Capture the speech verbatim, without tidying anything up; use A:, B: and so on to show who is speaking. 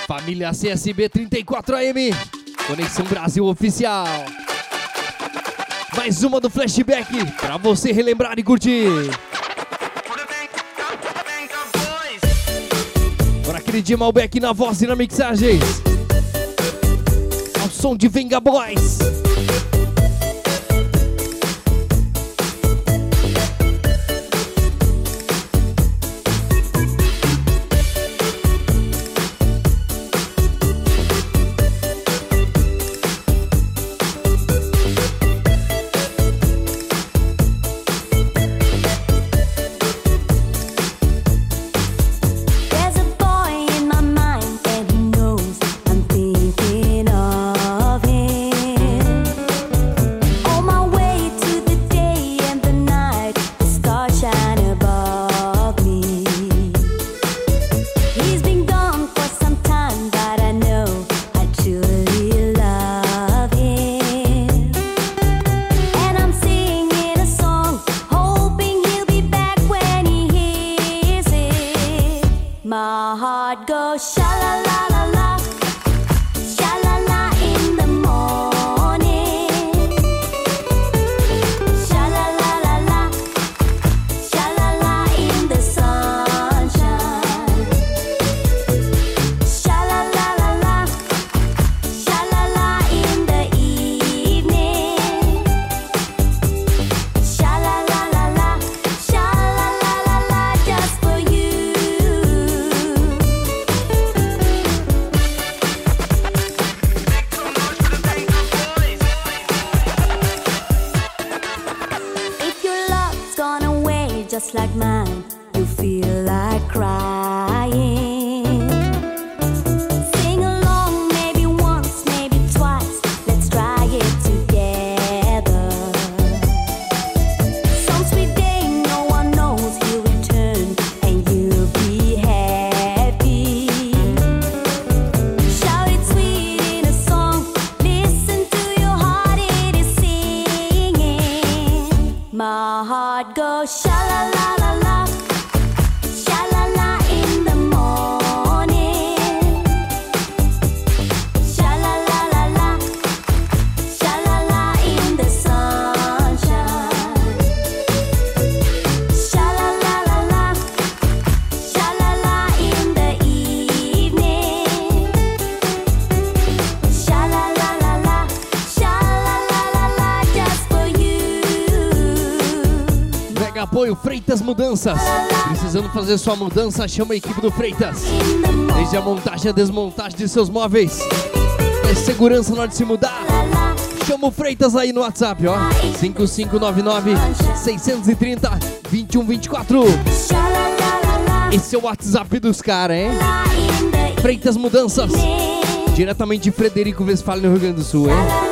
A: Família C S B trinta e quatro A M, Conexão Brasil Oficial. Mais uma do Flashback pra você relembrar e curtir. Por aquele dia Malbec na voz e na mixagem, ao som de Venga Boys. Apoio Freitas Mudanças. Precisando fazer sua mudança, chama a equipe do Freitas. Desde a montagem e a desmontagem de seus móveis, é segurança na hora de se mudar. Chama o Freitas aí no WhatsApp, ó. cinco cinco nove nove, seis três zero, dois um dois quatro. Esse é o WhatsApp dos caras, hein? Freitas Mudanças. Diretamente de Frederico Westphalen, no Rio Grande do Sul, hein?